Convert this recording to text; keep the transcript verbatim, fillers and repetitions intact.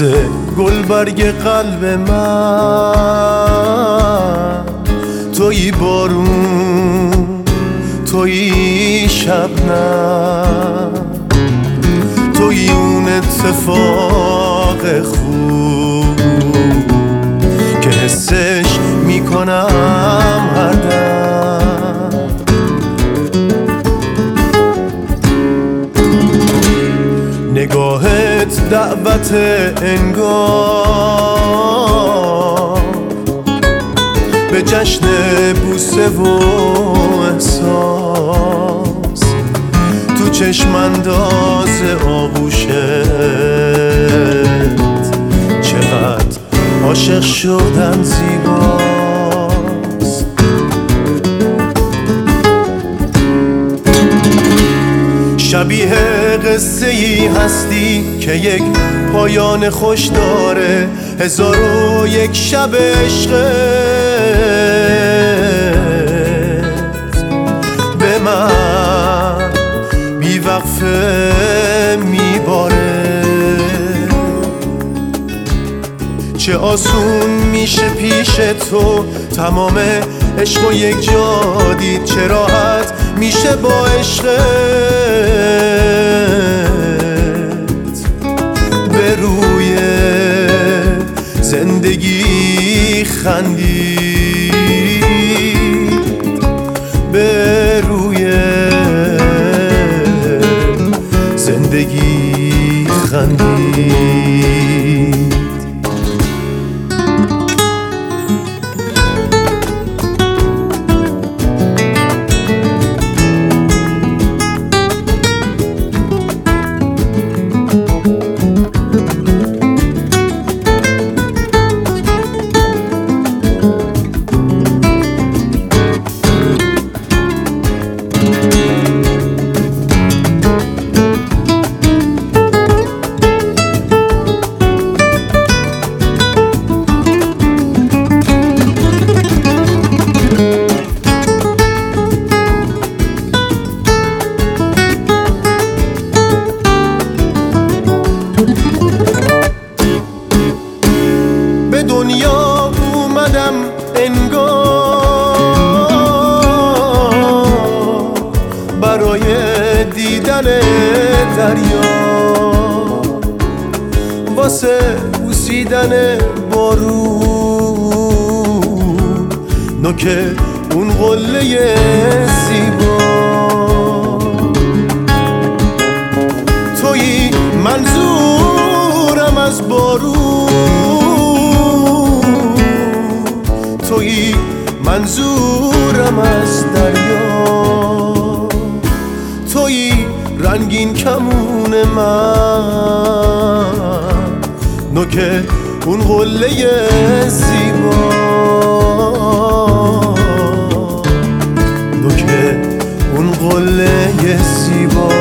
واسه گل برگ قلب من. تویی بارون، تویی شبنم، تویی اون اتفاق خوب که حسش میکنم هر دم. نگاهت دعوت انگار به جشن بوسه و احساس، تو چشم انداز آغوشت چقدر عاشق شدن زیباست. شبیه قصه ای هستی که یک پایان خوش داره، هزار و یک شب عشقت به من بی وقفه میباره. چه آسون میشه پیش تو تمام عشق و یک جا دید، چه راحت میشه با عشقت به روی زندگی خندید، به روی زندگی خندید. به دنیا اومدم انگار برای دیدن دریا، واسه بوسیدن بارون، نوک اون قله زیبا. تویی منظورم از بارون، تویی منظورم از دریا، تویی رنگین کمون من، نوک اون قله زیبا، نوک اون قله زیبا.